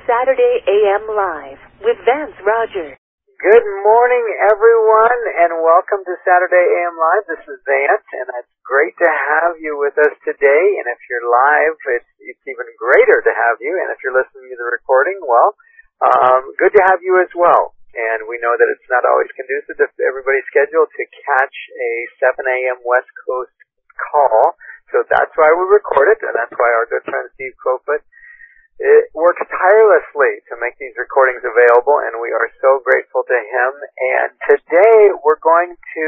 Saturday AM Live with Vance Rogers. Good morning, everyone, and welcome to Saturday AM Live. This is Vance, and it's great to have you with us today. And if you're live, it's even greater to have you. And if you're listening to the recording, well, good to have you as well. And we know that it's not always conducive to everybody's schedule to catch a 7 a.m. West Coast call. So that's why we record it, and that's why our good friend Steve Crowfoot works tirelessly to make these recordings available, and we are so grateful to him. And today we're going to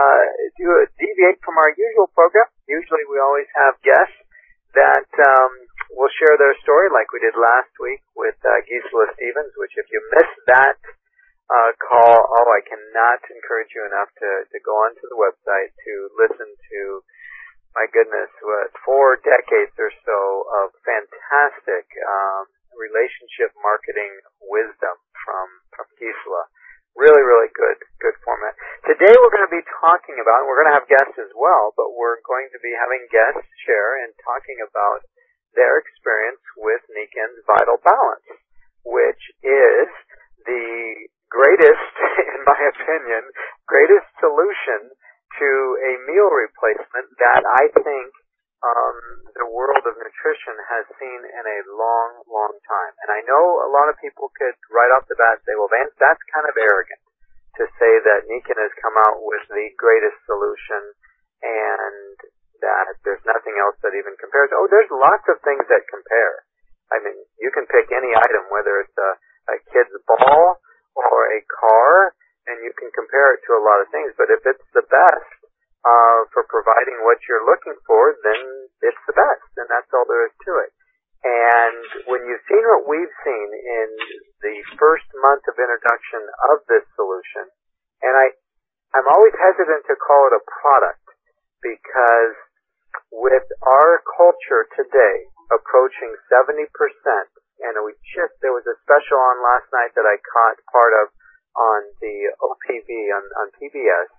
deviate from our usual program. Usually we always have guests that will share their story like we did last week with Gisela Stevens, which if you missed that call, I cannot encourage you enough to go onto the website to listen to, my goodness, 4 decades or so of fantastic relationship marketing wisdom from Gisela. Really, really good format. Today we're going to be talking about, and we're going to have guests as well, but we're going to be having guests share and talking about their experience with Niken's Vital Balance, which is the greatest, in my opinion, greatest solution to a meal replacement that I think the world of nutrition has seen in a long, long time. And I know a lot of people could right off the bat say, well, Vance, that's kind of arrogant to say that Niken has come out with the greatest solution and that there's nothing else that even compares. Oh, there's lots of things that compare. I mean, you can pick any item, whether it's a kid's ball or a car, and you can compare it to a lot of things. But if it's the best for providing what you're looking for, then it's the best, and that's all there is to it. And when you've seen what we've seen in the first month of introduction of this solution, and I'm always hesitant to call it a product, because with our culture today approaching 70%, and there was a special on last night that I caught part of on the OPB, on PBS,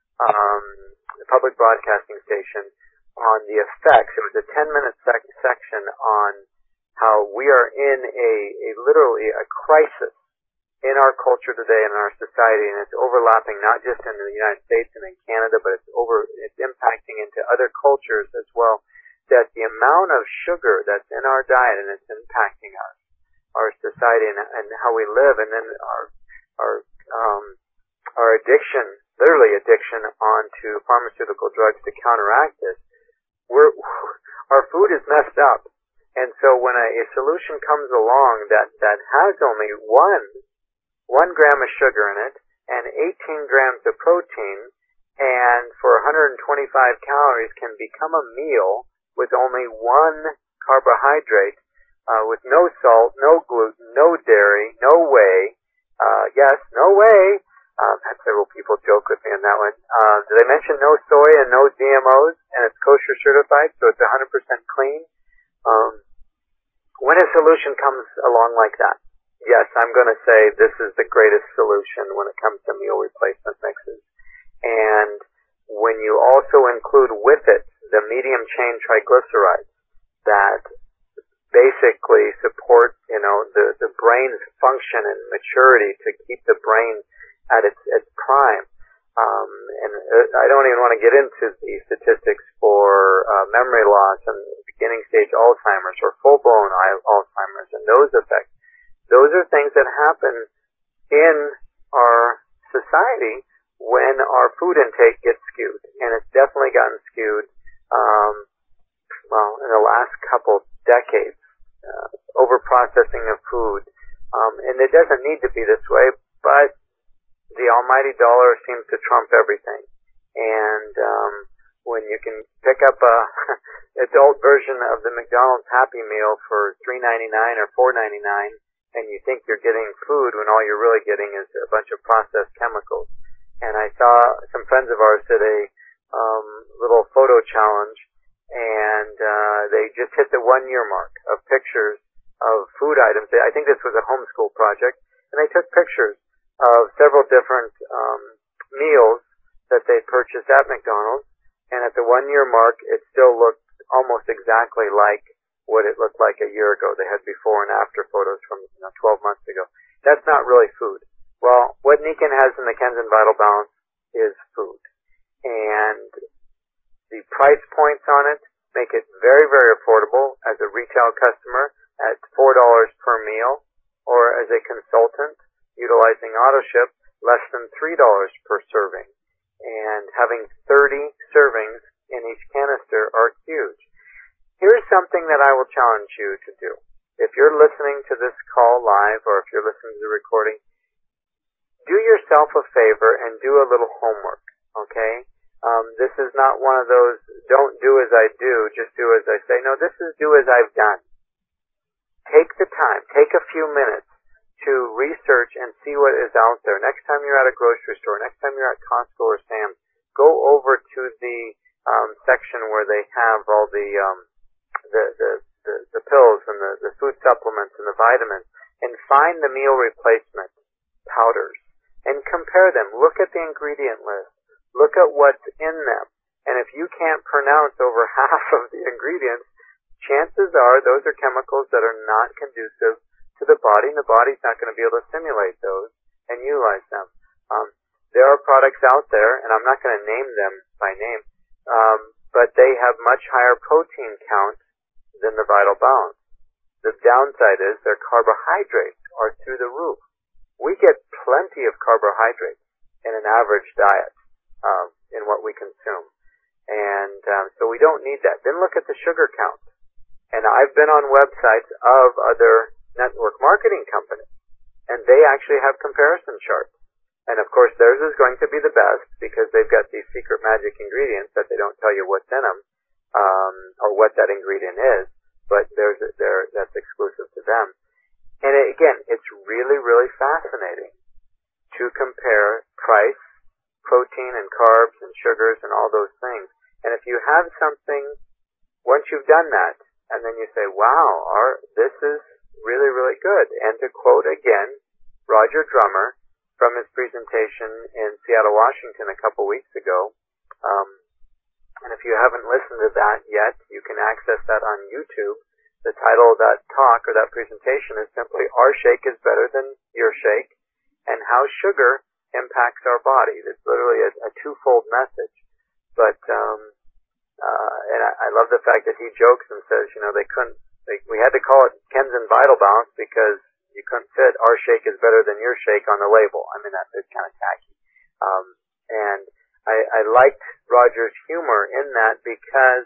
the public broadcasting station, on the effects. It was a 10-minute section on how we are in literally a crisis in our culture today and in our society, and it's overlapping not just in the United States and in Canada, but it's impacting into other cultures as well, that the amount of sugar that's in our diet, and it's impacting our society and how we live, and then our addiction, literally addiction, onto pharmaceutical drugs to counteract this. Our food is messed up, and so when a solution comes along that has only one gram of sugar in it and 18 grams of protein, and for 125 calories can become a meal with only one carbohydrate, with no salt, no gluten, no dairy, no whey. Yes, no whey. Had several people joke with me on that one. Did I mention no soy and no GMOs, and it's kosher certified, so it's 100% clean? When a solution comes along like that, yes, I'm going to say this is the greatest solution when it comes to meal replacement mixes. And when you also include with it the medium chain triglycerides that basically support, the brain's function and maturity to keep the brain at its prime. And I don't even want to get into the statistics for memory loss and beginning stage Alzheimer's or full-blown Alzheimer's and those effects. Those are things that happen in our society when our food intake gets skewed. And it's definitely gotten skewed, in the last couple decades. Over-processing of food. And it doesn't need to be this way, but the almighty dollar seems to trump everything. And when you can pick up a adult version of the McDonald's Happy Meal for $3.99 or $4.99, and you think you're getting food when all you're really getting is a bunch of processed chemicals. And I saw some friends of ours did a little photo challenge, and they just hit the 1-year mark of pictures of food items. I think this was a homeschool project, and they took pictures of several different meals that they purchased at McDonald's, and at the 1-year mark, it still looked almost exactly like what it looked like a year ago. They had before and after photos from 12 months ago. That's not really food. Well, what Nikken has in the Kenzen Vital Balance is food. And the price points on it make it very, very affordable as a retail customer at $4 per meal, or as a consultant utilizing AutoShip, less than $3 per serving. And having 30 servings in each canister are huge. Here's something that I will challenge you to do. If you're listening to this call live, or if you're listening to the recording, do yourself a favor and do a little homework, okay? This is not one of those, don't do as I do, just do as I say. No, this is do as I've done. Take the time, take a few minutes to research and see what is out there. Next time you're at a grocery store, next time you're at Costco or Sam's, go over to the section where they have all the pills and the food supplements and the vitamins, and find the meal replacement powders and compare them. Look at the ingredient list. Look at what's in them. And if you can't pronounce over half of the ingredients, chances are those are chemicals that are not conducive to the body, and the body's not going to be able to simulate those and utilize them. There are products out there, and I'm not going to name them by name, but they have much higher protein count than the Vital Balance. The downside is their carbohydrates are through the roof. We get plenty of carbohydrates in an average diet in what we consume. And so we don't need that. Then look at the sugar count. And I've been on websites of other network marketing companies, and they actually have comparison charts. And of course theirs is going to be the best because they've got these secret magic ingredients that they don't tell you what's in them, or what that ingredient is, but that's exclusive to them. And again, it's really, really fascinating to compare price, protein and carbs and sugars and all those things. And if you have something, once you've done that, and then you say, wow, this is really, really good. And to quote again Roger Drummer from his presentation in Seattle, Washington a couple weeks ago, and if you haven't listened to that yet, you can access that on YouTube. The title of that talk or that presentation is simply Our Shake is Better Than Your Shake, and How Sugar Impacts Our Body. It's literally a twofold message. But and I love the fact that he jokes and says, we had to call it Kenzen Vital Balance because you couldn't fit Our Shake is Better Than Your Shake on the label. I mean, it's kind of tacky. And I liked Roger's humor in that because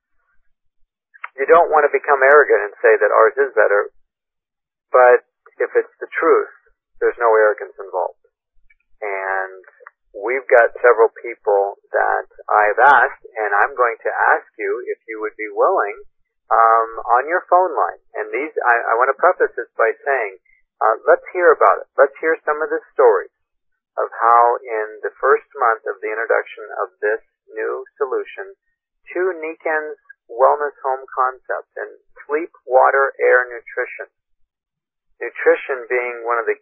you don't want to become arrogant and say that ours is better, but if it's the truth, there's no arrogance involved. And we've got several people that I've asked, and I'm going to ask you if you would be willing on your phone line. And these, I want to preface this by saying, let's hear about it. Let's hear some of the stories of how in the first month of the introduction of this new solution to Nikken's wellness home concept and sleep, water, air, nutrition. Nutrition being one of the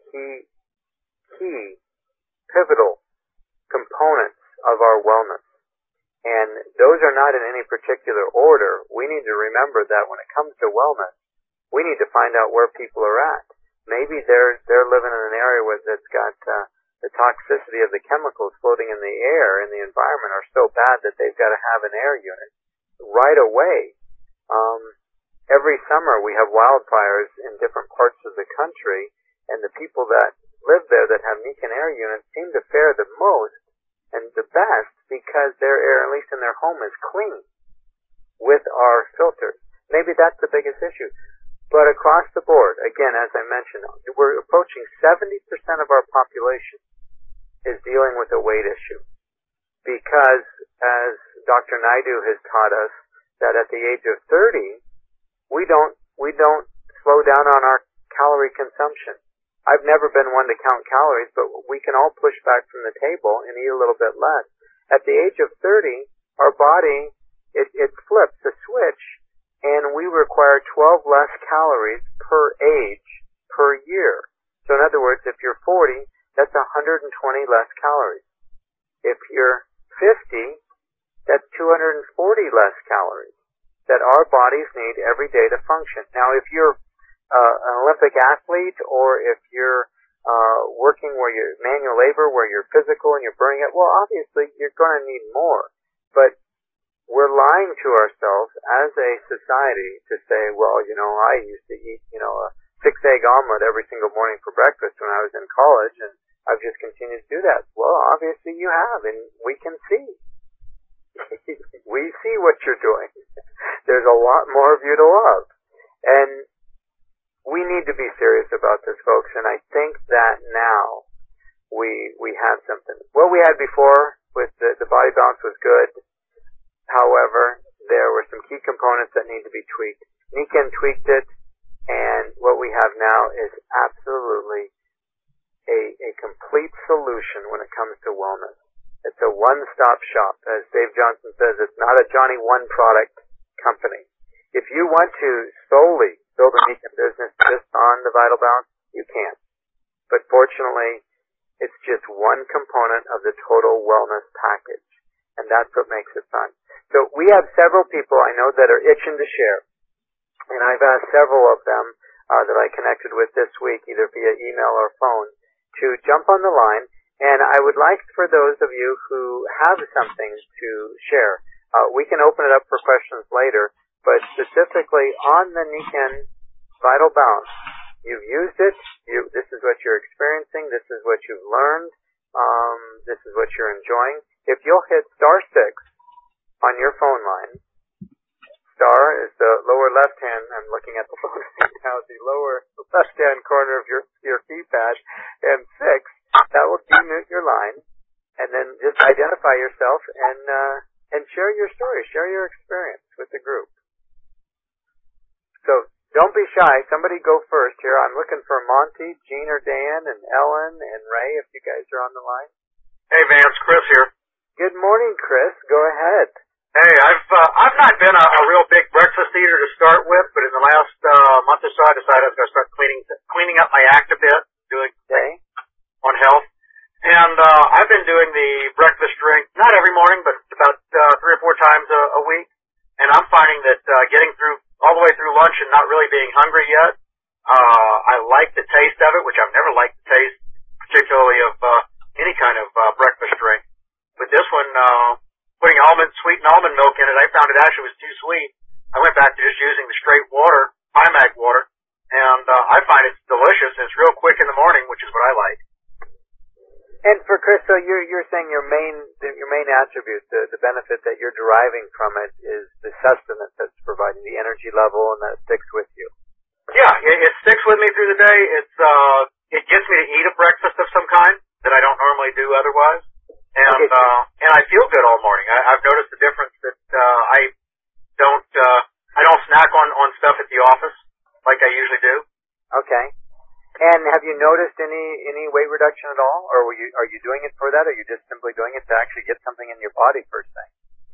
key pivotal components of our wellness. And those are not in any particular order. We need to remember that when it comes to wellness, we need to find out where people are at. Maybe they're living in an area where that's got the toxicity of the chemicals floating in the air in the environment are so bad that they've got to have an air unit right away. Every summer we have wildfires in different parts of the country, and the people that live there that have Nikken air units seem to fare the most and the best because their air, at least in their home, is clean with our filters. Maybe that's the biggest issue. But across the board, again, as I mentioned, we're approaching 70% of our population is dealing with a weight issue. Because, as Dr. Naidu has taught us, that at the age of 30, we don't slow down on our calorie consumption. I've never been one to count calories, but we can all push back from the table and eat a little bit less. At the age of 30, our body, it flips a switch, and we require 12 less calories per age per year. So in other words, if you're 40, that's 120 less calories. If you're 50, that's 240 less calories. that our bodies need every day to function. Now, if you're an Olympic athlete, or if you're working where you're manual labor, where you're physical and you're burning it, well, obviously you're going to need more. But we're lying to ourselves as a society to say, well, I used to eat, a 6-egg omelet every single morning for breakfast when I was in college, and I've just continued to do that. Well, obviously you have, and we can see. We see what you're doing. There's a lot more of you to love. And we need to be serious about this, folks, and I think that now we have something. What we had before with the body balance was good. However, there were some key components that need to be tweaked. Nikken tweaked it, and what we have now is absolutely a complete solution when it comes to wellness. It's a one-stop shop. As Dave Johnson says, it's not a Johnny One product company. If you want to solely build a Nikken business just on the Vital Balance, you can. But fortunately, it's just one component of the total wellness package, and that's what makes it fun. So we have several people I know that are itching to share, and I've asked several of them that I connected with this week, either via email or phone, to jump on the line. And I would like for those of you who have something to share, we can open it up for questions later, but specifically on the Nikken Vital Balance, you've used it, this is what you're experiencing, this is what you've learned, this is what you're enjoying. If you'll hit *6 on your phone line, star is the lower left hand, I'm looking at the phone right now, the lower left hand corner of your keypad, and 6, that will demute your line, and then just identify yourself and share your story, share your experience with the group. So don't be shy. Somebody go first here. I'm looking for Monty, Jean or Dan, and Ellen and Ray, if you guys are on the line. Hey, Vance, Chris here. Good morning, Chris. Go ahead. Hey, I've not been a real big breakfast eater to start with, but in the last month or so, I decided I was going to start cleaning up my act a bit, doing on health. And I've been doing the breakfast drink, not every morning, but about 3 or 4 times a week. And I'm finding that getting through all the way through lunch and not really being hungry yet, I like the taste of it, which I've never liked the taste, particularly of any kind of breakfast drink. With this one, putting sweetened almond milk in it, I found it actually was too sweet. I went back to just using the straight water, Primac water, and I find it's delicious, and it's real quick in the morning, which is what I like. And for Chris, so you're saying your main attribute, the benefit that you're deriving from it is the sustenance that's providing the energy level, and that it sticks with you. Yeah, it sticks with me through the day. It gets me to eat a breakfast of some kind that I don't normally do otherwise. And I feel good all morning. I've noticed the difference that I don't snack on stuff at the office like I usually do. Okay. And have you noticed any weight reduction at all, or are you doing it for that, or are you just simply doing it to actually get something in your body first thing?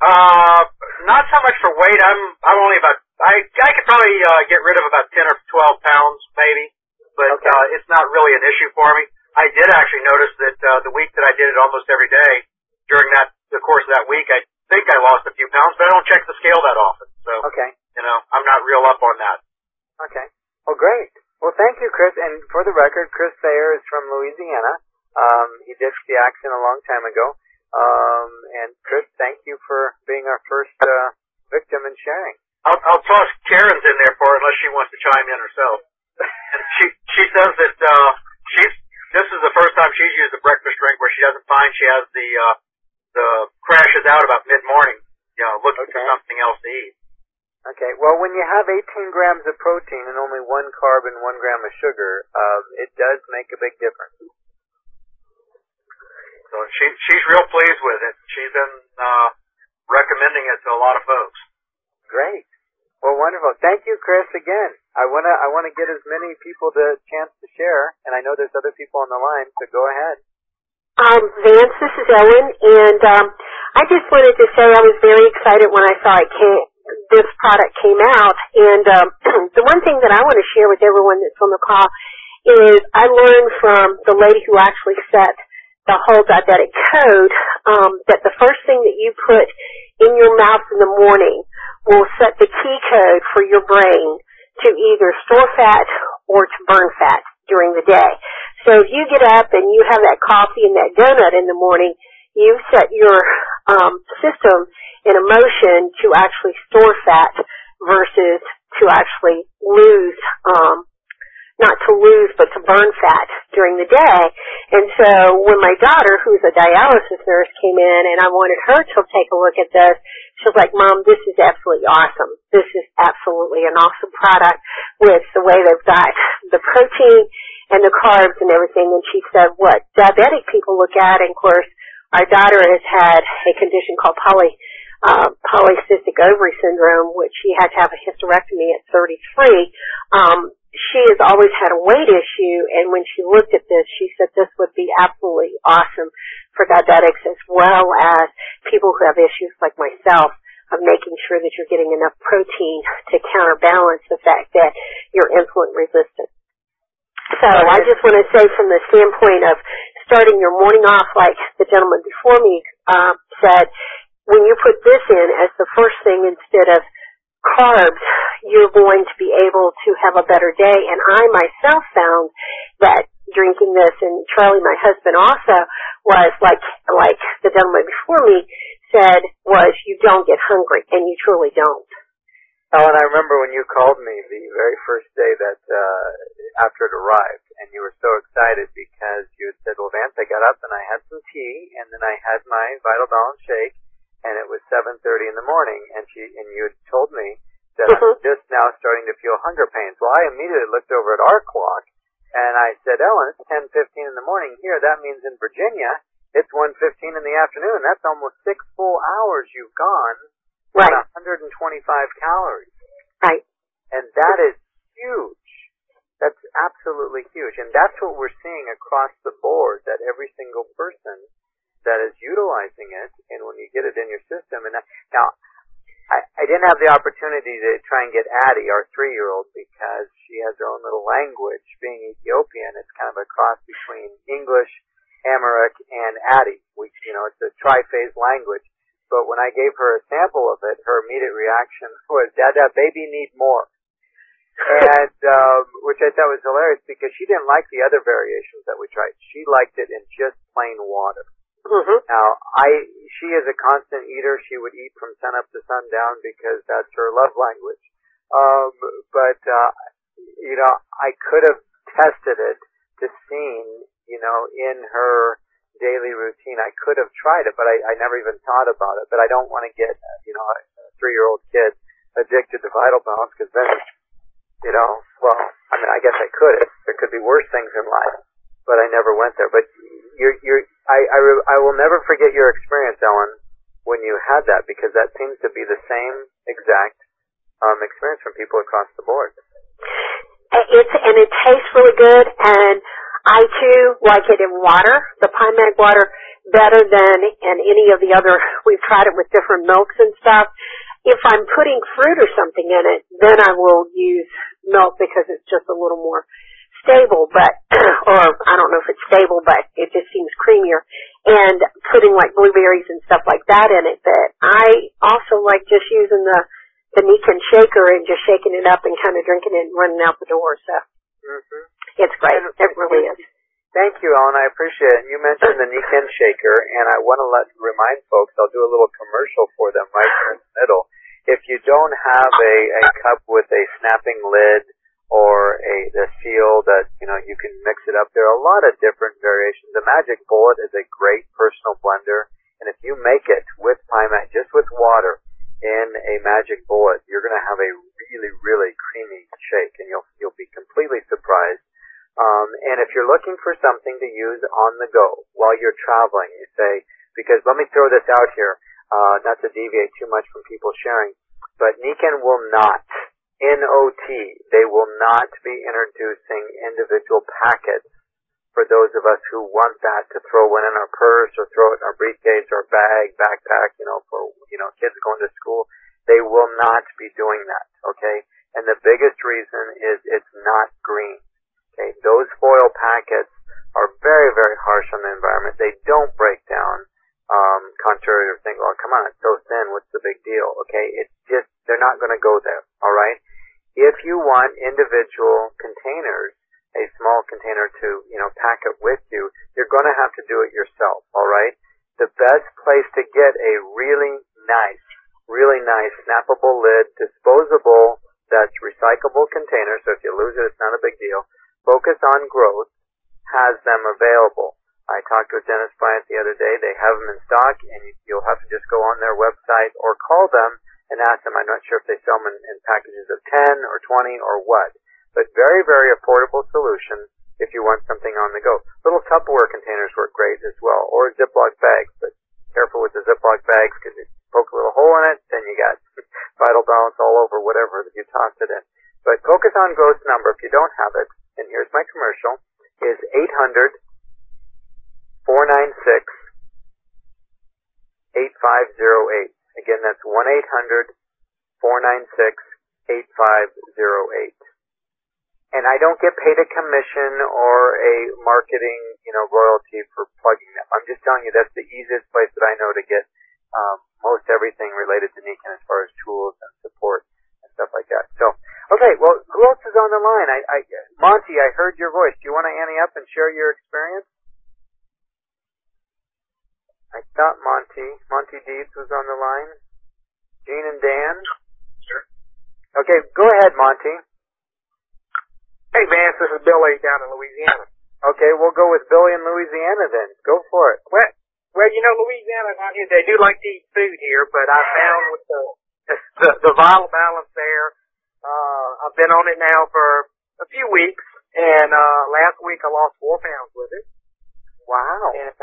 Not so much for weight. I'm only about I could probably get rid of about 10 or 12 pounds maybe, but it's not really an issue for me. I did actually notice that the week that I did it almost every day, during the course of that week, I think I lost a few pounds, but I don't check the scale that often. So, I'm not real up on that. Okay. Well, great. Well, thank you, Chris. And for the record, Chris Thayer is from Louisiana. He ditched the accent a long time ago. And Chris, thank you for being our first victim and sharing. I'll toss Karen's in there for her unless she wants to chime in herself. And she says that this is the first time she's used a breakfast drink where she doesn't find she has the crashes out about mid-morning, looking for something else to eat. Okay. Well, when you have 18 grams of protein and only 1 carb and 1 gram of sugar, it does make a big difference. So she's real pleased with it. She's been recommending it to a lot of folks. Great. Well, wonderful. Thank you, Chris, again. I wanna get as many people the chance to share, and I know there's other people on the line, so go ahead. Vance, this is Ellen, and I just wanted to say I was very excited when I saw this product came out, and the one thing that I want to share with everyone that's on the call is I learned from the lady who actually set the whole diabetic code, that the first thing that you put in your mouth in the morning will set the key code for your brain to either store fat or to burn fat during the day. So if you get up and you have that coffee and that donut in the morning, you've set your system in a motion to actually store fat versus to actually lose, not to lose, but to burn fat during the day. And so when my daughter, who's a dialysis nurse, came in and I wanted her to take a look at this, she was like, Mom, this is absolutely awesome. This is absolutely an awesome product with the way they've got the protein and the carbs and everything. And she said, what diabetic people look at, and of course, our daughter has had a condition called polycystic ovary syndrome, which she had to have a hysterectomy at 33. She has always had a weight issue, and when she looked at this, she said this would be absolutely awesome for diabetics as well as people who have issues like myself of making sure that you're getting enough protein to counterbalance the fact that you're insulin resistant. So I just want to say from the standpoint of starting your morning off, like the gentleman before me said, when you put this in as the first thing instead of carbs, you're going to be able to have a better day. And I myself found that drinking this, and Charlie, my husband, also was like the gentleman before me said, was you don't get hungry, and you truly don't. Oh, and I remember when you called me the very first day that after it arrived, and you were so excited because you had said, well, Vance, I got up and I had some tea, and then I had my Vital Balance shake, and it was 7:30 in the morning, and you had told me that I'm just now starting to feel hunger pains. Well, I immediately looked over at our clock, and I said, Ellen, it's 10:15 in the morning here. That means in Virginia, it's 1:15 in the afternoon. That's almost 6 full hours you've gone Right. on 125 calories. Right. And that is huge. That's absolutely huge. And that's what we're seeing across the board, that every single person that is utilizing it, and when you get it in your system, and now, I didn't have the opportunity to try and get Addie, our 3-year-old, because she has her own little language. Being Ethiopian, it's kind of a cross between English, Amharic, and Addie, which, it's a tri-phase language. But when I gave her a sample of it, her immediate reaction was, Dada, baby need more. And, which I thought was hilarious because she didn't like the other variations that we tried. She liked it in just plain water. Mm-hmm. Now, she is a constant eater. She would eat from sun up to sundown because that's her love language. But I could have tested it to see, in her daily routine. I could have tried it, but I never even thought about it. But I don't want to get, a 3-year-old kid addicted to Vital Balance because then, I guess I could. There could be worse things in life, but I never went there. But I will never forget your experience, Ellen, when you had that, because that seems to be the same exact experience from people across the board. It tastes really good, and I too like it in water, the Pine Mag water, better than in any of the other. We've tried it with different milks and stuff. If I'm putting fruit or something in it, then I will use milk because it's just a little more stable, but, or I don't know if it's stable, but it just seems creamier, and putting like blueberries and stuff like that in it. But I also like just using the Nikken shaker and just shaking it up and kind of drinking it and running out the door. So It's great. It really is. Thank you, Ellen. I appreciate it. You mentioned the Nikken shaker, and I want to remind folks, I'll do a little commercial for them right here in the middle. If you don't have a cup with a snapping lid or the seal that, you can mix it up, there are a lot of different variations. The Magic Bullet is a great personal blender, and if you make it with Pine Mag, just with water in a Magic Bullet, you're going to have a really, really creamy shake, and you'll be completely surprised. And if you're looking for something to use on the go while you're traveling, you say, because let me throw this out here, not to deviate too much from people sharing, but Nikken will not, N-O-T, they will not be introducing individual packets for those of us who want that to throw one in our purse or throw it in our briefcase or bag, backpack, for, kids going to school. They will not be doing that, okay? And the biggest reason is it's not green. Okay, those foil packets are very, very harsh on the environment. They don't break down, contrary to saying, well, come on, it's so thin, what's the big deal? Okay, it's just, they're not going to go there, all right? If you want individual containers, a small container to, pack it with you, you're going to have to do it yourself, all right? The best place to get a really nice, snappable lid, disposable, that's recyclable container, so if you lose it, it's not a big deal. Focus on Growth has them available. I talked with Dennis Bryant the other day. They have them in stock, and you'll have to just go on their website or call them and ask them. I'm not sure if they sell them in packages of 10 or 20 or what. But very, very affordable solution if you want something on the go. Little Tupperware containers work great as well, or Ziploc bags, but careful with the Ziploc bags because you poke a little hole in it, then you got Vital Balance all over whatever that you toss it in. But Focus on Growth's number, if you don't have it, and here's my commercial, is 800-496-8508. Again, that's 1-800-496-8508. And I don't get paid a commission or a marketing, royalty for plugging them. I'm just telling you that's the easiest place that I know to get most everything related to Nikken as far as tools and support and stuff like that. So, okay, well, who else is on the line? Monty, I heard your voice. Do you want to ante up and share your experience? I thought Monty Deeds was on the line. Gene and Dan? Sure. Okay, go ahead, Monty. Hey, Vance, this is Billy down in Louisiana. Okay, we'll go with Billy in Louisiana then. Go for it. Well, Louisiana, they do like to eat food here, but I found with the Vital Balance there, I've been on it now for a few weeks, and last week I lost 4 pounds with it. Wow. And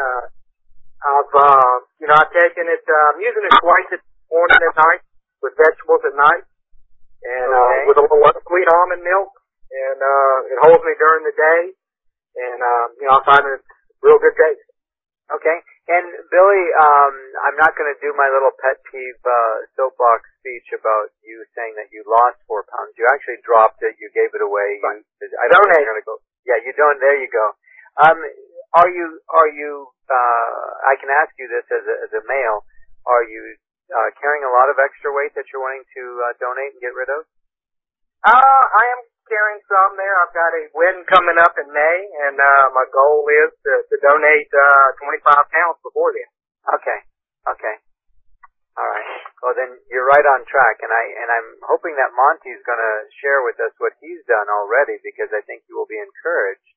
I've taken it, I'm using it twice in the morning and night, with vegetables at night, and with a little sweet almond milk, and it holds me during the day, and I find it real good taste. Okay. And Billy, I'm not going to do my little pet peeve soapbox speech about you saying that you lost 4 pounds. You actually dropped it. You gave it away. Right. I don't know you're going to go. Yeah, you don't. There you go. Are you? I can ask you this as a male. Are you carrying a lot of extra weight that you're wanting to donate and get rid of? I am carrying some there. I've got a wedding coming up in May, and my goal is to donate 25 pounds before then. Okay. All right. Well, then you're right on track, and I'm hoping that Monty's going to share with us what he's done already, because I think you will be encouraged.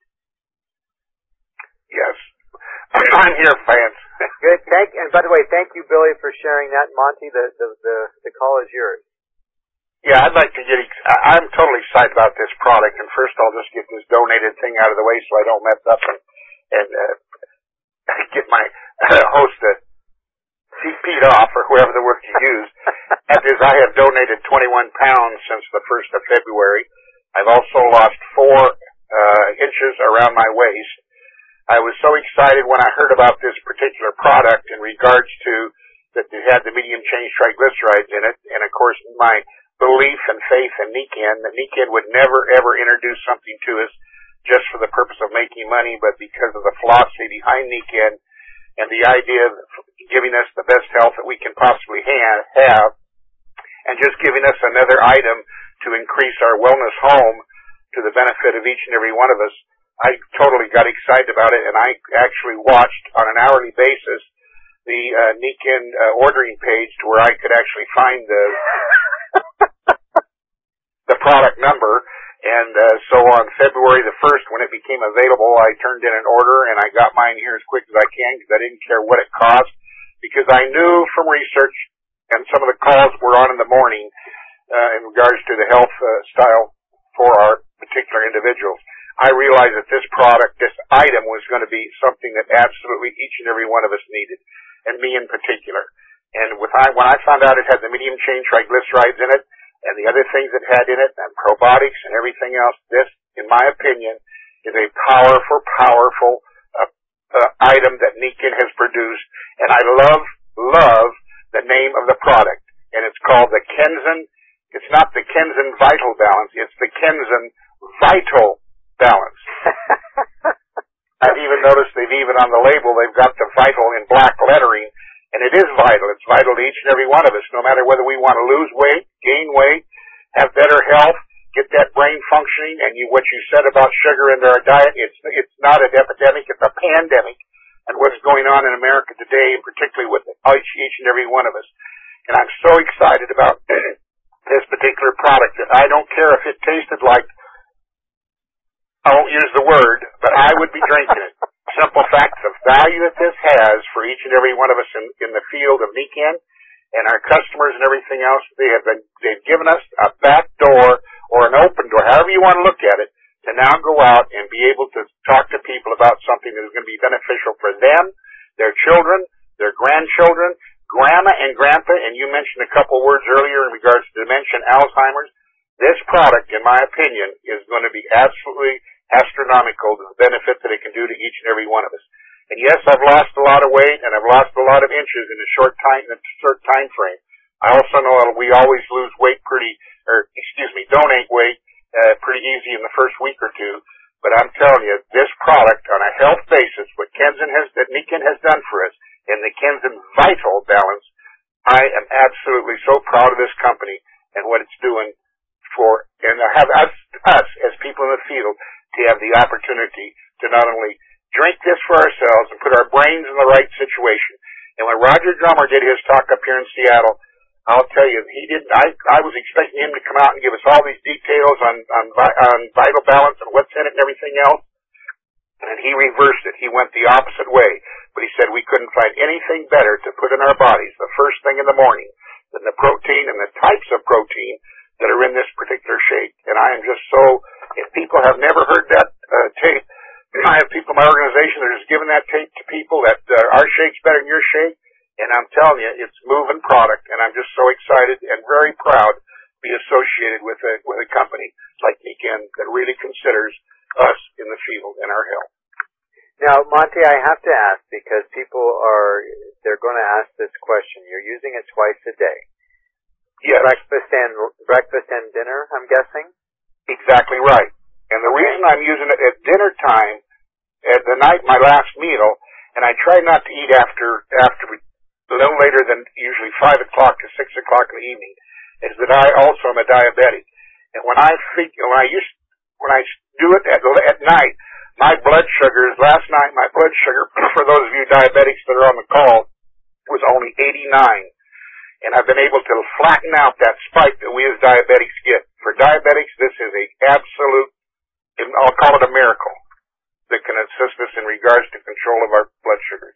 Yes, I'm here, Vance. Good. And by the way, thank you, Billy, for sharing that. Monty, the call is yours. Yeah, I'd like to I'm totally excited about this product, and first I'll just get this donated thing out of the way so I don't mess up and get my host to CP'd off, or whoever the word you use. That is, I have donated 21 pounds since the 1st of February. I've also lost 4 inches around my waist. I was so excited when I heard about this particular product in regards to that it had the medium chain triglycerides in it, and of course my belief and faith in Nikken, that Nikken would never ever introduce something to us just for the purpose of making money, but because of the philosophy behind Nikken and the idea of giving us the best health that we can possibly have, and just giving us another item to increase our wellness home to the benefit of each and every one of us. I totally got excited about it, and I actually watched on an hourly basis the Nikken ordering page to where I could actually find the product number, and so on February the 1st, when it became available, I turned in an order, and I got mine here as quick as I can because I didn't care what it cost, because I knew from research, and some of the calls were on in the morning in regards to the health style for our particular individuals. I realized that this product, this item, was going to be something that absolutely each and every one of us needed, and me in particular. And when I found out it had the medium chain triglycerides in it, and the other things it had in it, and probiotics and everything else, this, in my opinion, is a powerful item that Nikken has produced. And I love the name of the product. And it's called the Kenzen. It's not the Kenzen Vital Balance. It's the Kenzen Vital Balance. I've even noticed they've even on the label, they've got the vital in black lettering, and it is vital. It's vital to each and every one of us, no matter whether we want to lose weight, gain weight, have better health, get that brain functioning, and what you said about sugar into our diet, it's not an epidemic, it's a pandemic. And what's going on in America today, and particularly with each and every one of us. And I'm so excited about this particular product that I don't care if it tasted like, I won't use the word, but I would be drinking it. Simple fact, the value that this has for each and every one of us in the field of Nikken and our customers and everything else, they've given us a back door or an open door, however you want to look at it, to now go out and be able to talk to people about something that is going to be beneficial for them, their children, their grandchildren, grandma and grandpa, and you mentioned a couple words earlier in regards to dementia and Alzheimer's. This product, in my opinion, is going to be absolutely astronomical to the benefit that it can do to each and every one of us. And yes, I've lost a lot of weight and I've lost a lot of inches in a short time frame. I also know that we always lose weight donate weight pretty easy in the first week or two. But I'm telling you, this product on a health basis, what Nikken has done for us, and the Kenzen Vital Balance, I am absolutely so proud of this company and what it's doing and have us as people in the field to have the opportunity to not only drink this for ourselves and put our brains in the right situation. And when Roger Drummer did his talk up here in Seattle, I'll tell you, he didn't. I was expecting him to come out and give us all these details on Vital Balance and what's in it and everything else. And he reversed it. He went the opposite way. But he said we couldn't find anything better to put in our bodies the first thing in the morning than the protein and the types of protein that are in this particular shake. And I am just so, if people have never heard that tape, I have people in my organization that are just giving that tape to people that our shake's better than your shake. And I'm telling you, it's moving product, and I'm just so excited and very proud to be associated with a company like Nikken that really considers us in the field and our health. Now, Monty, I have to ask because they're going to ask this question. You're using it twice a day. Yes. Breakfast and dinner, I'm guessing? Exactly right. And the reason I'm using it at dinner time, at the night, my last meal, and I try not to eat after a little later than usually 5 o'clock to 6 o'clock in the evening, is that I also am a diabetic. And when I do it at night, my blood sugars, last night my blood sugar, for those of you diabetics that are on the call, was only 89. And I've been able to flatten out that spike that we as diabetics get. For diabetics, this is a absolute, I'll call it a miracle, that can assist us in regards to control of our blood sugars.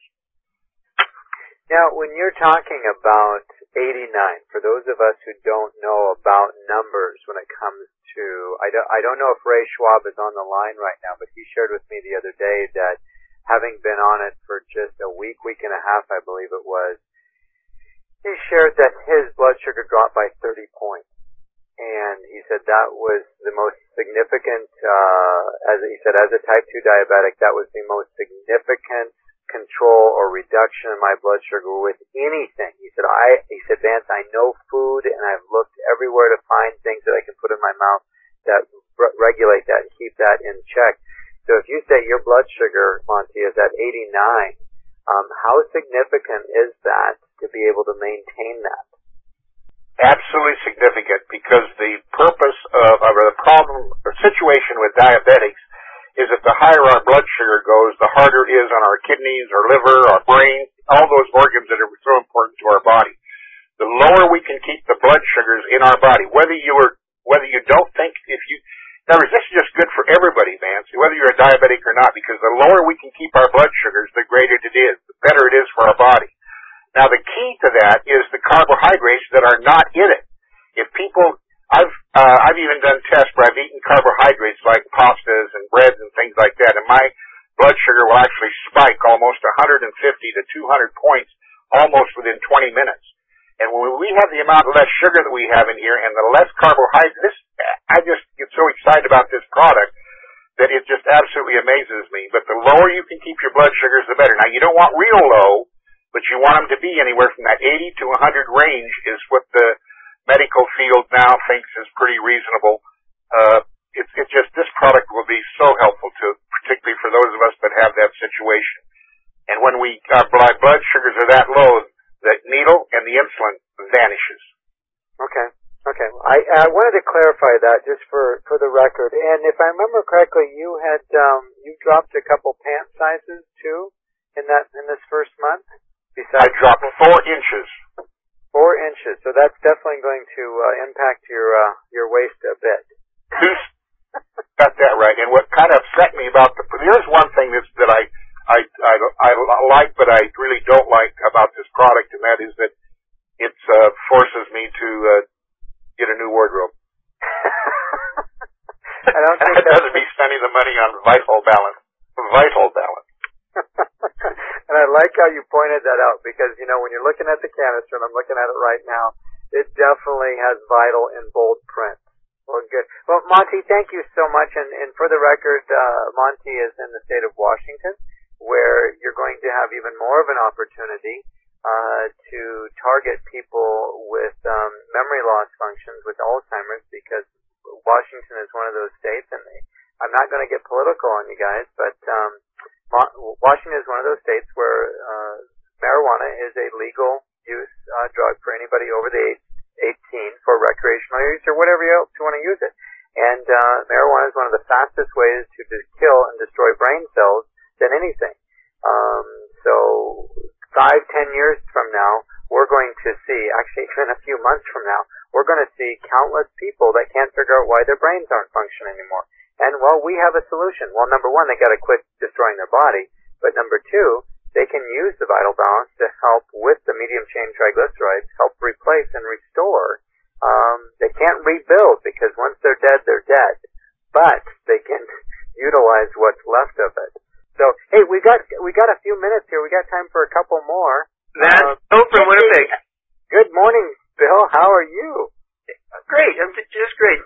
Now, when you're talking about 89, for those of us who don't know about numbers when it comes to, I don't know if Ray Schwab is on the line right now, but he shared with me the other day that having been on it for just a week and a half, I believe it was, he shared that his blood sugar dropped by 30 points. And he said that was the most significant, as a type 2 diabetic, that was the most significant control or reduction in my blood sugar with anything. He said, Vance, I know food and I've looked everywhere to find things that I can put in my mouth that regulate that and keep that in check. So if you say your blood sugar, Monty, is at 89, how significant is that to be able to maintain that? Absolutely significant, because the purpose of the problem or situation with diabetics is that the higher our blood sugar goes, the harder it is on our kidneys, our liver, our brain, all those organs that are so important to our body. The lower we can keep the blood sugars in our body, whether you don't think, in other words, this is just good for everybody, Vance, whether you're a diabetic or not, because the lower we can keep our blood sugars, the greater it is, the better it is for our body. Now, the key to that is the carbohydrates that are not in it. If people, I've even done tests where I've eaten carbohydrates like pastas and breads and things like that, and my blood sugar will actually spike almost 150 to 200 points almost within 20 minutes. And when we have the amount of less sugar that we have in here and the less carbohydrates, I just get so excited about this product that it just absolutely amazes me. But the lower you can keep your blood sugars, the better. Now, you don't want real low, but you want them to be anywhere from that 80 to 100 range is what the medical field now thinks is pretty reasonable it's just this product will be so helpful particularly for those of us that have that situation. And when our blood sugars are that low, the needle and the insulin vanishes. Okay. I wanted to clarify that just for the record. And if I remember correctly, you had you dropped a couple pant sizes too in this first month. I dropped 4 inches. 4 inches. So that's definitely going to impact your waist a bit. Got that right. And what kind of upset me about there's one thing that I like, but I really don't like about this product, and that is that it forces me to get a new wardrobe. I don't think that doesn't mean spending the money on Vital Balance. And I like how you pointed that out because, when you're looking at the canister, and I'm looking at it right now, it definitely has Vital in bold print. Well, good. Well, Monty, thank you so much. And for the record, Monty is in the state of Washington, where you're going to have even more of an opportunity to target people with memory loss functions with Alzheimer's, because Washington is one of those states, and I'm not going to get political on you guys, but Washington is one of those states where marijuana is a legal use drug for anybody over the age 18 for recreational use or whatever else you want to use it. And marijuana is one of the fastest ways to kill and destroy brain cells than anything. So 5-10 years from now, we're going to see, actually even a few months from now, we're going to see countless people that can't figure out why their brains aren't functioning anymore. And, well, we have a solution. Well, number one, they got to quit destroying their body. But number two, they can use the Vital Balance to help with the medium-chain triglycerides, help replace and restore. They can't rebuild because once they're dead. But they can utilize what's left of it. So, hey, we got a few minutes here. We got time for a couple more. That's Bill from Winnipeg. Good morning, Bill. How are you? Great. I'm just great.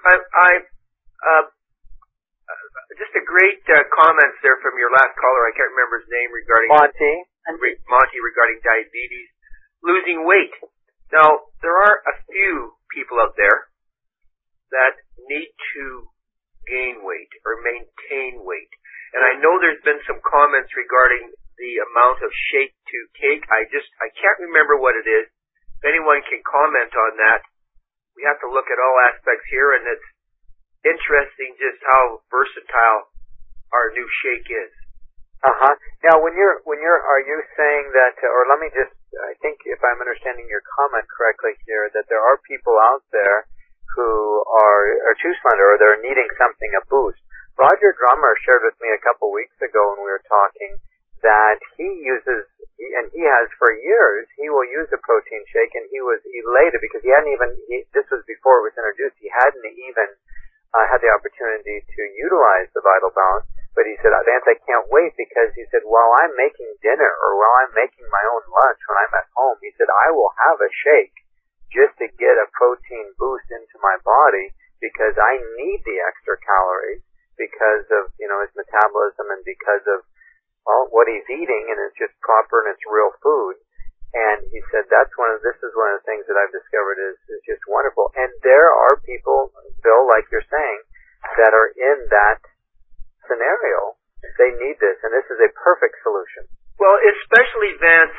Just a great comments there from your last caller. I can't remember his name regarding Monty regarding diabetes, losing weight. Now, there are a few people out there that need to gain weight or maintain weight. And I know there's been some comments regarding the amount of shake to take. I can't remember what it is. If anyone can comment on that, we have to look at all aspects here, and it's interesting just how versatile our new shake is. Now, are you saying that, or let me just, I think if I'm understanding your comment correctly here, that there are people out there who are too slender or they're needing something, a boost. Roger Drummer shared with me a couple weeks ago when we were talking that he uses, and he has for years, he will use a protein shake, and he was elated because this was before it was introduced, he hadn't even had the opportunity to utilize the Vital Balance, but he said, Vance, I can't wait, because he said, while I'm making dinner or while I'm making my own lunch when I'm at home, he said, I will have a shake just to get a protein boost into my body because I need the extra calories because of, his metabolism and because of, what he's eating, and it's just proper and it's real food. And he said this is one of the things that I've discovered is just wonderful. And there are people, Bill, like you're saying, that are in that scenario. They need this, and this is a perfect solution. Well, especially, Vance,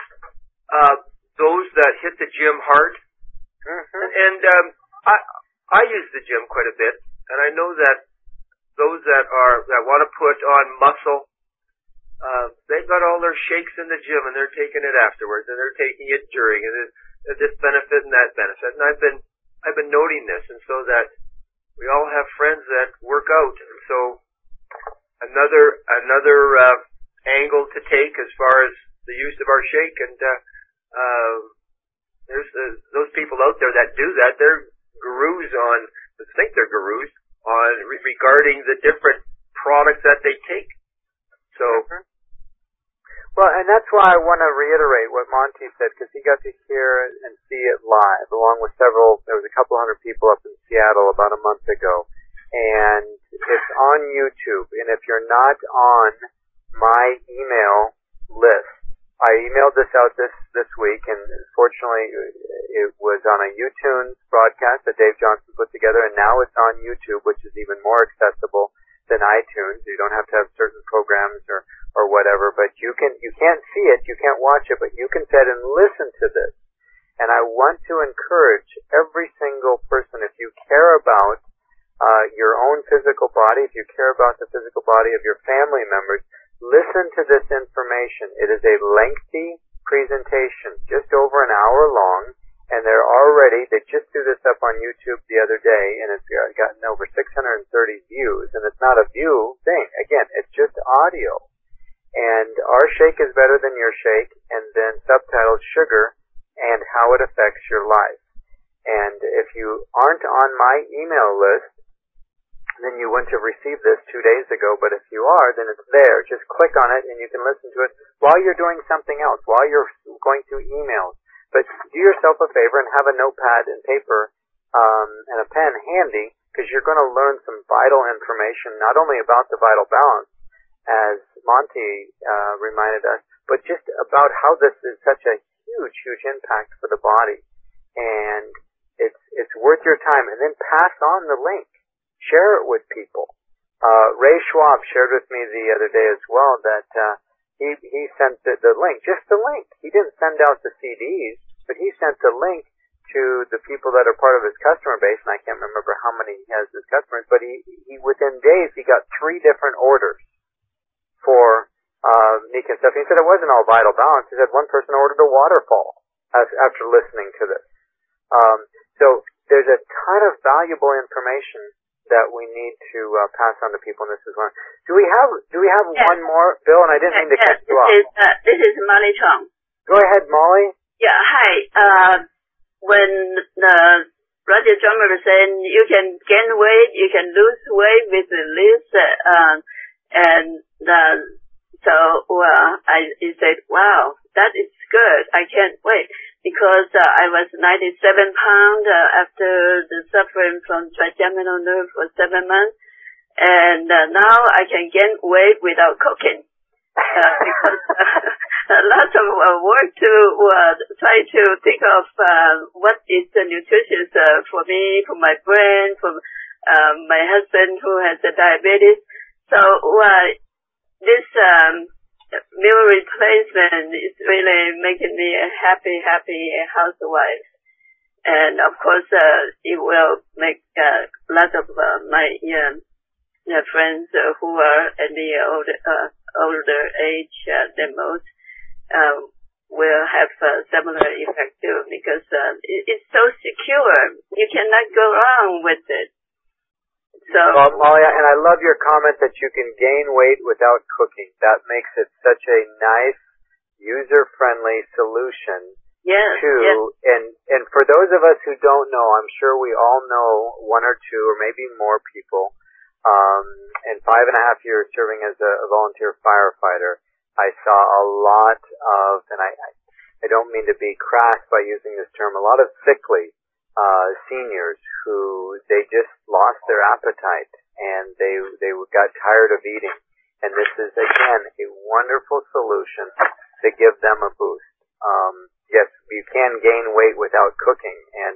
those that hit the gym hard. Mm-hmm. And I use the gym quite a bit, and I know that those that want to put on muscle, they've got all their shakes in the gym, and they're taking it afterwards, and they're taking it during, and this benefit and that benefit. And I've been noting this, and so that we all have friends that work out, and so another angle to take as far as the use of our shake, and there's those people out there that do that. They're gurus regarding the different products that they take. So. Mm-hmm. Well, and that's why I want to reiterate what Monty said, because he got to hear and see it live, along with there was a couple hundred people up in Seattle about a month ago. And it's on YouTube. And if you're not on my email list, I emailed this out this week, and fortunately it was on a YouTunes broadcast that Dave Johnson put together, and now it's on YouTube, which is even more accessible than iTunes. You don't have to have certain programs or whatever, but you can't see it, you can't watch it, but you can sit and listen to this. And I want to encourage every single person, if you care about your own physical body, if you care about the physical body of your family members, listen to this information. It is a lengthy presentation, just over an hour long, and they just threw this up on YouTube the other day, and it's gotten over 630 views, and it's not a view thing. Again, it's just audio. And Our Shake is Better Than Your Shake, and then subtitles Sugar and How It Affects Your Life. And if you aren't on my email list, then you wouldn't have received this 2 days ago, but if you are, then it's there. Just click on it and you can listen to it while you're doing something else, while you're going through emails. But do yourself a favor and have a notepad and paper and a pen handy, because you're going to learn some vital information, not only about the vital balance, as Monty reminded us, but just about how this is such a huge, huge impact for the body. And it's worth your time. And then pass on the link. Share it with people. Ray Schwab shared with me the other day as well that he sent the link, just the link. He didn't send out the CDs, but he sent the link to the people that are part of his customer base, and I can't remember how many he has as customers, but he within days he got 3 different orders for Nika stuff. He said it wasn't all Vital Balance. He said one person ordered a waterfall after listening to this. So there's a ton of valuable information that we need to pass on to people, and this is one. Do we have yes. one more, Bill? And I didn't mean to cut you off. This is Molly Chong. Go ahead, Molly. Yeah, hi. When Roger Drummer was saying you can gain weight, you can lose weight with this, he said, wow, that is good. I can't wait. Because I was 97 pounds after the suffering from trigeminal nerve for 7 months, and now I can gain weight without cooking. Because a lot of work to try to think of what is nutritious for me, for my brain, for my husband who has diabetes. So this meal replacement is really making me a happy housewife. And of course, it will make lots of my friends who are at the older age than most will have similar effect too, because it's so secure. You cannot go wrong with it. So, well, Molly, and I love your comment that you can gain weight without cooking. That makes it such a nice, user-friendly solution. Yes. And for those of us who don't know, I'm sure we all know 1 or 2 or maybe more people. In 5.5 years serving as a volunteer firefighter, I saw a lot of, and I don't mean to be crass by using this term, a lot of sickly seniors who they just lost their appetite and they got tired of eating. And this is again a wonderful solution to give them a boost. Yes, you can gain weight without cooking. And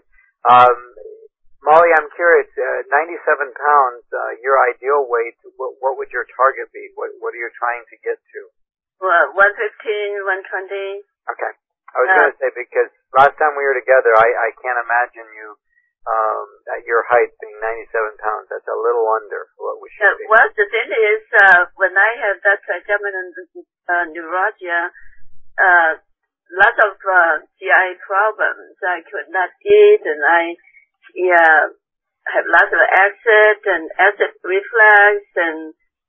Molly, I'm curious, 97 pounds, your ideal weight, what would your target be? What are you trying to get to? Well, 115, 120. Okay. I was going to say, because last time we were together, I can't imagine you, at your height being 97 pounds. That's a little under what we should be. Well, the thing is, when I had that trigeminal neuralgia, lots of GI problems. I could not eat, and I have lots of acid reflux, and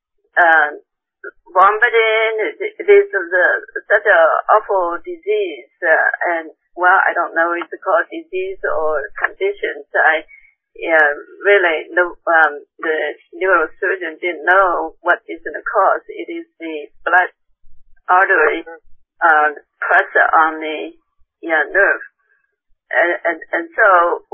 vomiting. It is such a awful disease, and well, I don't know if it's called disease or conditions. I really the neurosurgeon didn't know what is the cause. It is the blood artery pressure on the nerve, and so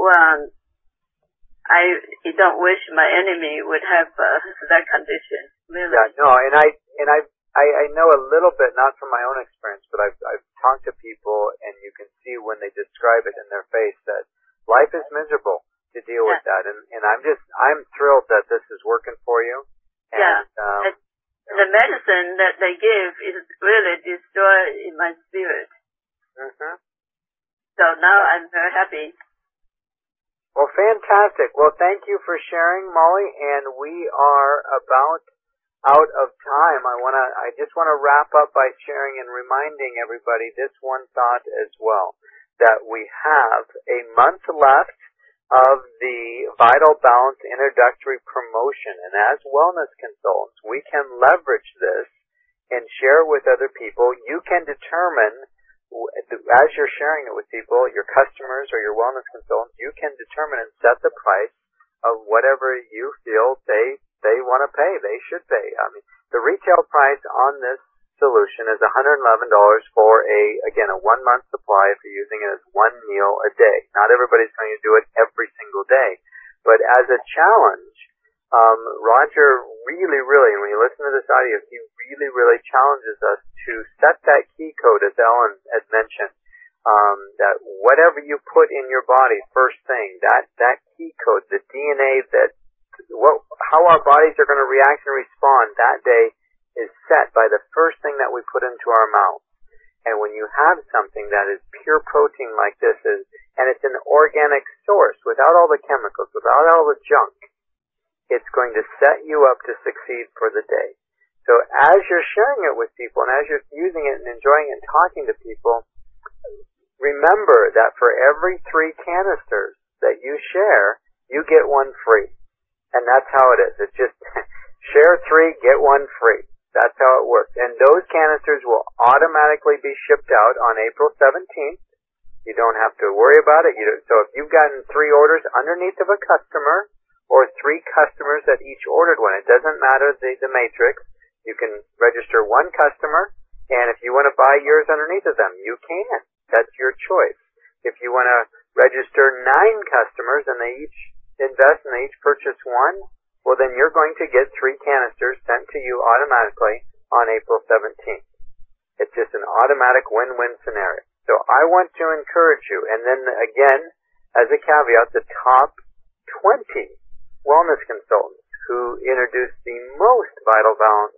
I don't wish my enemy would have that condition. Really. Yeah, no, and I know a little bit, not from my own experience, but I've talked to people, and you can see when they describe it in their face that life is miserable to deal with that. And I'm thrilled that this is working for you. And, the medicine that they give is really destroyed in my spirit. Mm-hmm. So now I'm very happy. Well, fantastic. Well, thank you for sharing, Molly, and we are about out of time. I just want to wrap up by sharing and reminding everybody this one thought as well, that we have a month left of the Vital Balance introductory promotion, and as wellness consultants, we can leverage this and share it with other people. You can determine, as you're sharing it with people, your customers or your wellness consultants, you can determine and set the price of whatever you feel they want to pay, they should pay. I mean, the retail price on this solution is $111 for a 1-month supply if you're using it as one meal a day. Not everybody's going to do it every single day, but as a challenge, Roger really, when you listen to this audio, he really challenges us to set that key code, as Ellen had mentioned, that whatever you put in your body, first thing, that key code, the DNA how our bodies are going to react and respond that day is set by the first thing that we put into our mouth. And when you have something that is pure protein like this and it's an organic source without all the chemicals, without all the junk, it's going to set you up to succeed for the day. So as you're sharing it with people and as you're using it and enjoying it and talking to people, remember that for every 3 canisters that you share, you get 1 free. And that's how it is. It's just share 3, get 1 free. That's how it works. And those canisters will automatically be shipped out on April 17th. You don't have to worry about it. So if you've gotten 3 orders underneath of a customer or 3 customers that each ordered one, it doesn't matter the matrix. You can register 1 customer, and if you want to buy yours underneath of them, you can. That's your choice. If you want to register 9 customers and they each invest and they each purchase 1, well then you're going to get 3 canisters sent to you automatically on April 17th. It's just an automatic win-win scenario. So I want to encourage you, and then again, as a caveat, the top 20 wellness consultants who introduced the most Vital Balance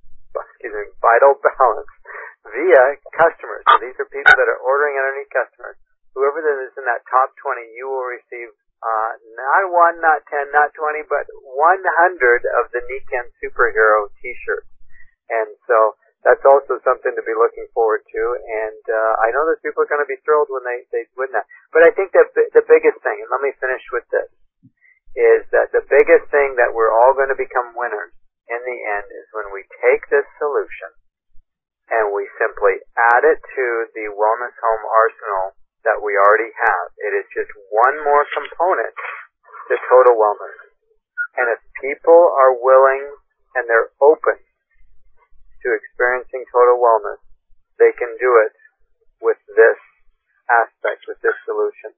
via customers. So these are people that are ordering underneath customers. Whoever that is in that top 20, you will receive not 1, not 10, not 20, but 100 of the Nikken Superhero t-shirts. And so that's also something to be looking forward to. And I know that people are going to be thrilled when they win that. But I think that the biggest thing, and let me finish with this, is that the biggest thing that we're all going to become winners in the end is when we take this solution and we simply add it to the Wellness Home arsenal that we already have. It is just one more component to total wellness. And if people are willing and they're open to experiencing total wellness, they can do it with this aspect, with this solution.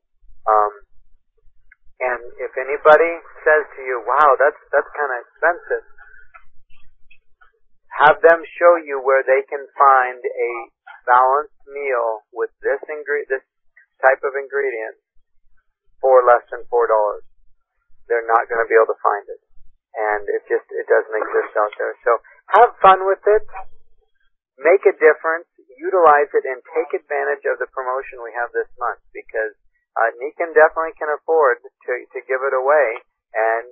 And if anybody says to you, wow, that's kind of expensive, have them show you where they can find a balanced meal with this type of ingredients for less than $4. They're not going to be able to find it. And it doesn't exist out there. So have fun with it. Make a difference. Utilize it and take advantage of the promotion we have this month, because Nikken definitely can afford to give it away. And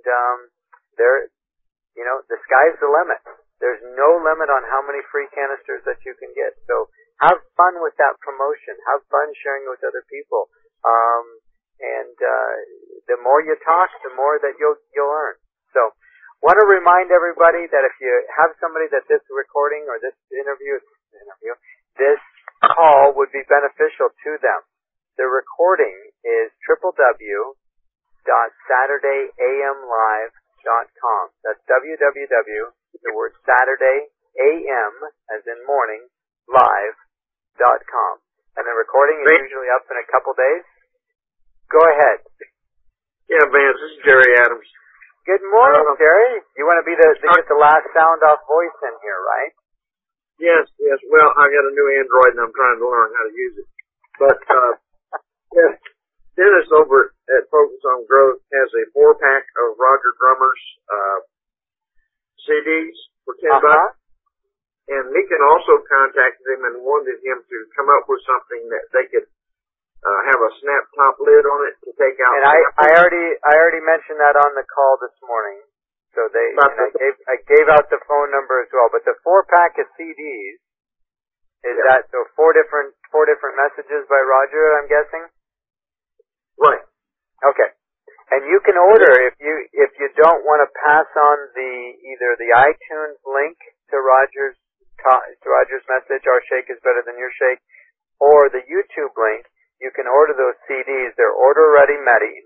the sky's the limit. There's no limit on how many free canisters that you can get. So have fun with that promotion. Have fun sharing it with other people. The more you talk, the more that you'll earn. So, want to remind everybody that if you have somebody that this recording or this this call would be beneficial to them, the recording is www.SaturdayAMLive.com. That's www, the word Saturday, AM, as in morning, live.com. And the recording is usually up in a couple days. Go ahead. Yeah, Vance, this is Jerry Adams. Good morning, Jerry. You want to be get the last sound off voice in here, right? Yes. Well, I got a new Android and I'm trying to learn how to use it. But, yes, Dennis over at Focus on Growth has a 4-pack of Roger Drummer's, CDs for $10. And Meekin also contacted him and wanted him to come up with something that they could have a snap top lid on it to take out. And I already mentioned that on the call this morning. So I gave out the phone number as well. But the 4-pack of CDs is that so four different messages by Roger, I'm guessing. Right. Okay. And you can order if you don't want to pass on either the iTunes link to Roger's message, our shake is better than your shake, or the YouTube link. You can order those CDs. They're order ready made.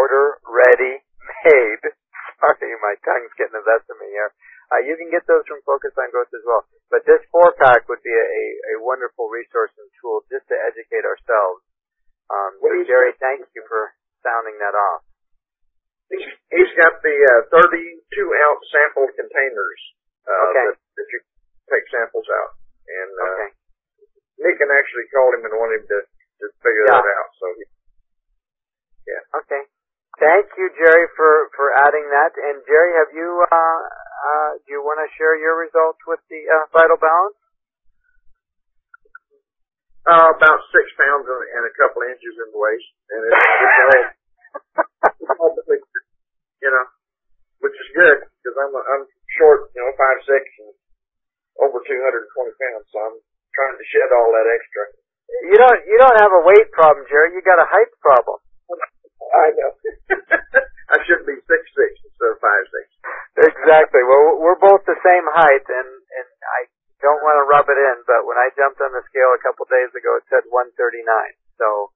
Sorry, my tongue's getting the best of me here. You can get those from Focus on Growth as well. But this 4-pack would be a wonderful resource and tool just to educate ourselves. So Jerry, thank you for sounding that off. He's got the 32-ounce sample containers that you take samples out. And Nick can actually call him and want him to figure that out. So, Okay. Thank you, Jerry, for adding that. And Jerry, have you do you want to share your results with the Vital Balance? About 6 pounds and a couple of inches in waist, and it's all, which is good because I'm short, 5'6" and over 220 pounds, so I'm trying to shed all that extra. You don't have a weight problem, Jerry. You got a height problem. I know. I should be 6'6" instead of 5'6". Exactly. Well, we're both the same height, and I don't want to rub it in, but when I jumped on the scale a couple days ago, it said 139. So,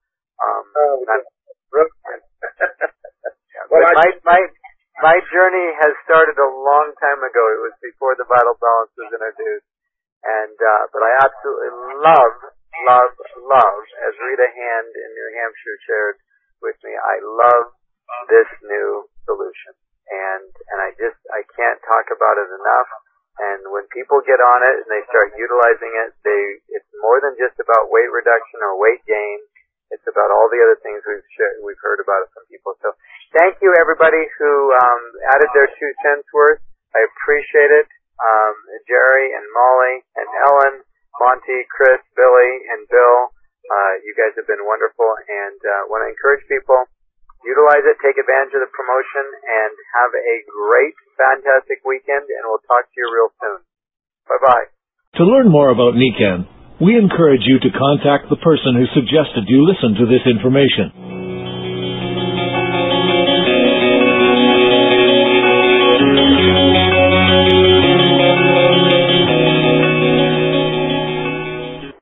my journey has started a long time ago. It was before the Vital Balance was introduced, and but I absolutely love, as Rita Hand in New Hampshire shared with me, I love this new solution, and I can't talk about it enough. And when people get on it and they start utilizing it, it's more than just about weight reduction or weight gain. It's about all the other things we've heard about it from people. So thank you everybody who added their 2 cents worth. I appreciate it. Jerry and Molly and Ellen, Monty, Chris, Billy, and Bill, you guys have been wonderful, and want to encourage people, utilize it, take advantage of the promotion, and have a great, fantastic weekend, and we'll talk to you real soon. Bye-bye. To learn more about Nikken, we encourage you to contact the person who suggested you listen to this information.